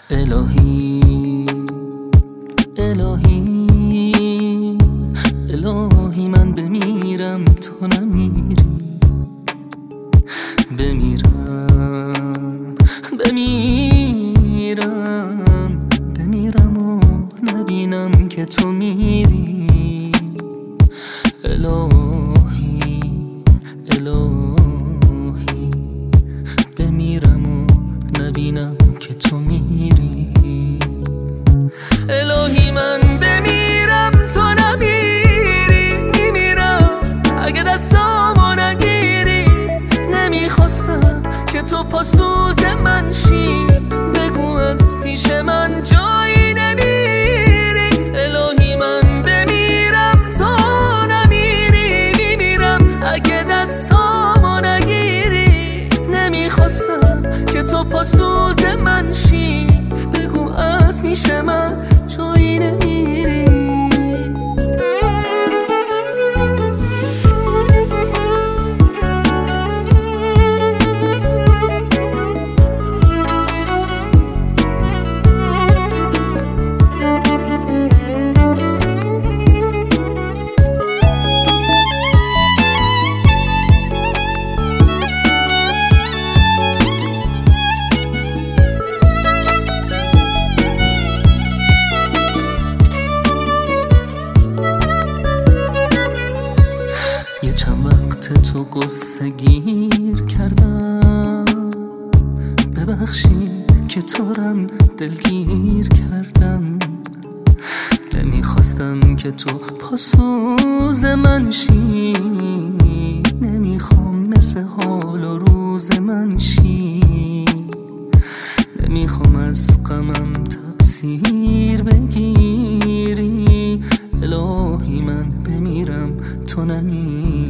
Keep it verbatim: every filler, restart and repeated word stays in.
الهی الهی الهی من بمیرم تو نمیری، بمیرم بمیرم بمیرم و نبینم که تو میری. الهی الهی بمیرم و نبینم که تو میری. الهی من بمیرم تو نمیری، میمیرم اگه دستامو نگیری. نمیخواستم که تو پاسوز من شی، بگو از پیش من جایی نمیری. الهی من بمیرم تو نمیری، میمیرم اگه دستامو نگیری. نمیخواستم که تو پاسوز من شی، بگو از پیش من جایی نمیری. یه چند وقت تو قصه گیر کردم، ببخشی که تو رم دلگیر کردم. نمیخواستم که تو پاسوز من شی، نمیخوام مثل حال و روز من شی. نمیخوام از غمم تأثیر بگیری. الهی من بمیرم تو نمیری.